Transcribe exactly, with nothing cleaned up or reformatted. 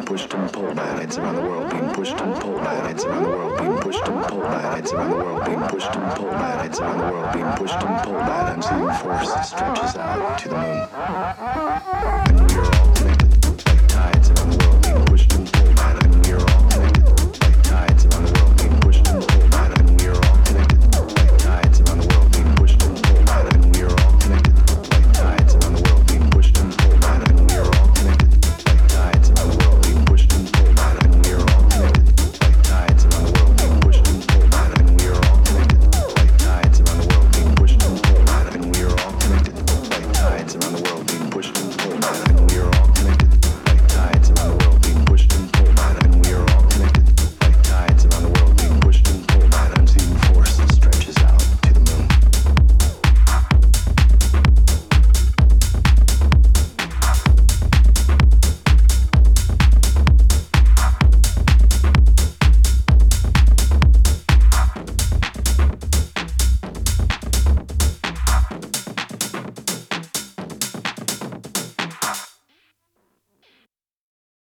pushed and pulled by lights around the world, being pushed and pulled by lights around the world, being pushed and pulled by lights around the world, being pushed and pulled by lights around the world, being pushed and pulled by an unseen force that stretches out to the moon.